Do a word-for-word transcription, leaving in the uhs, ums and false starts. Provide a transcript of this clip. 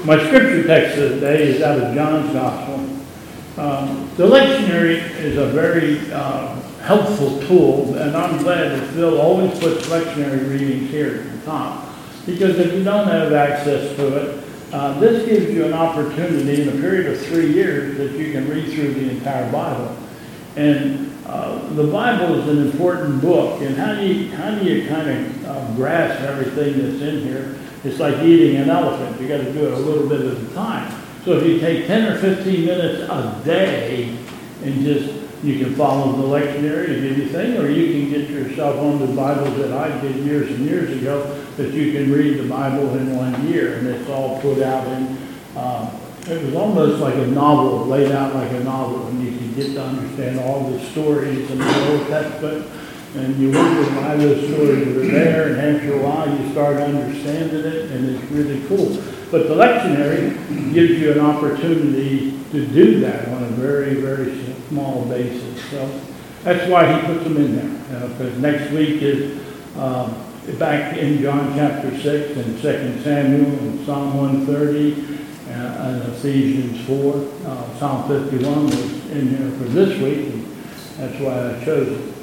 My scripture text of the day is out of John's Gospel. Um, the lectionary is a very uh, helpful tool, and I'm glad that Phil always puts lectionary readings here at the top, because if you don't have access to it, uh, this gives you an opportunity in a period of three years that you can read through the entire Bible. And uh, the Bible is an important book, and how do you, how do you kind of uh, grasp everything that's in here? It's like eating an elephant. You got to do it a little bit at a time. So if you take ten or fifteen minutes a day and just, you can follow the lectionary and give you thing, or you can get yourself on the Bibles that I did years and years ago, that you can read the Bible in one year, and it's all put out in, uh, it was almost like a novel, laid out like a novel, and you can get to understand all the stories in the Old Testament, and you wonder why those stories are there, and after a while you start understanding it, and it's really cool. But the lectionary gives you an opportunity to do that on a very, very small basis. So that's why he puts them in there. Because uh, next week is um, back in John chapter six and Second Samuel and Psalm one thirty uh, and Ephesians four. Uh, Psalm fifty-one was in here for this week, and that's why I chose it.